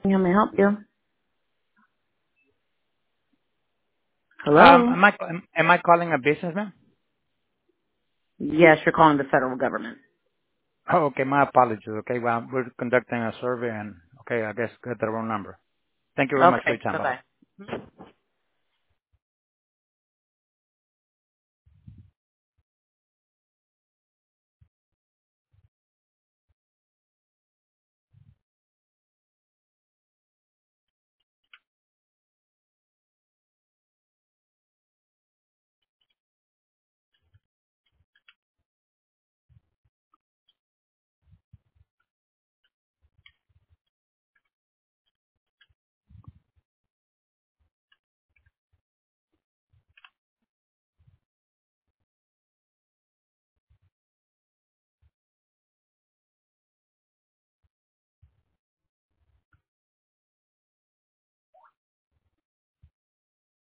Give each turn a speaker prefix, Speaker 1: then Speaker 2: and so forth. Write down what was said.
Speaker 1: How may I help you? Hello?
Speaker 2: Am I calling a businessman?
Speaker 1: Yes, you're calling the federal government.
Speaker 2: Oh, okay. My apologies. Okay. Well, we're conducting a survey and, okay, I guess got the wrong number. Thank you very much for
Speaker 1: Okay,
Speaker 2: your time. Bye-bye.
Speaker 1: bye-bye.